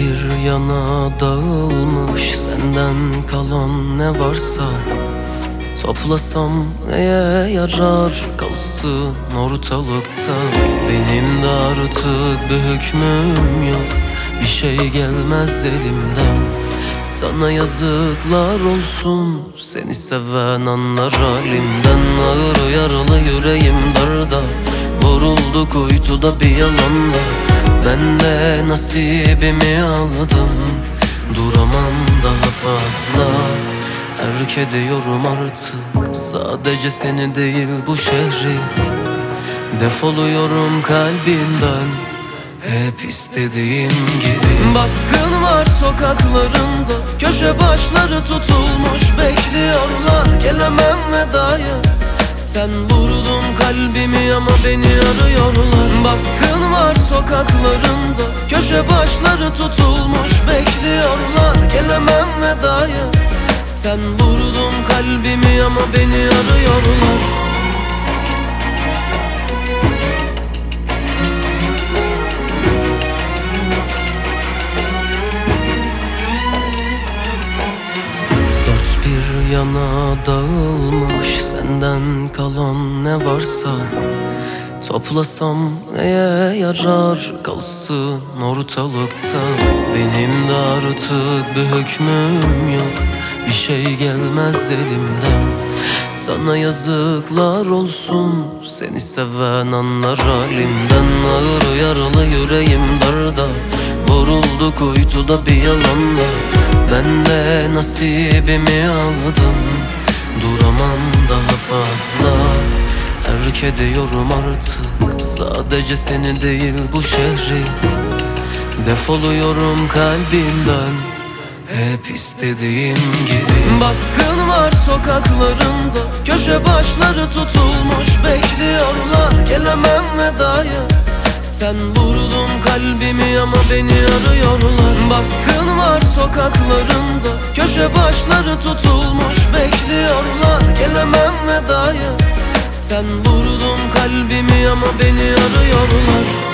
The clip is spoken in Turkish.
bir yana dağılmış, senden kalan ne varsa toplasam neye yarar, kalsın ortalıkta. Benim de artık bir hükmüm yok, bir şey gelmez elimden. Sana yazıklar olsun, seni seven anlar halimden. Ağır yaralı yüreğim darda, vuruldu kuytuda bir yalanla. Ben de nasibimi aldım, duramam daha fazla. Terk ediyorum artık sadece seni değil bu şehri. Defoluyorum kalbimden hep istediğim gibi. Baskın var sokaklarında, köşe başları tutulmuş bekliyorlar. Gelemem vedaya, sen vurdun kalbimi ama beni arıyorlar. Baskın var sokaklarında, köşe başları tutulmuş bekliyorlar. Gelemem vedaya, sen vurdun kalbimi ama beni arıyorlar. Dört bir yana dağılmış, senden kalan ne varsa toplasam neye yarar, kalsın ortalıkta. Benim de artık bir hükmüm yok, bir şey gelmez elimden. Sana yazıklar olsun, seni seven anlar halimden. Ağır yaralı yüreğim darda, vuruldu kuytuda bir yalanla. Ben de nasibimi aldım, duramam daha fazla. Terk ediyorum artık sadece seni değil bu şehri. Defoluyorum kalbimden hep istediğim gibi. Baskın var sokaklarında, köşe başları tutulmuş bekliyorlar. Gelemem vedaya, sen vurdun kalbimi ama beni arıyorlar. Baskın var sokaklarında, köşe başları tutulmuş bekliyorlar. Gelemem vedaya, sen vurdun kalbimi ama beni arıyorlar.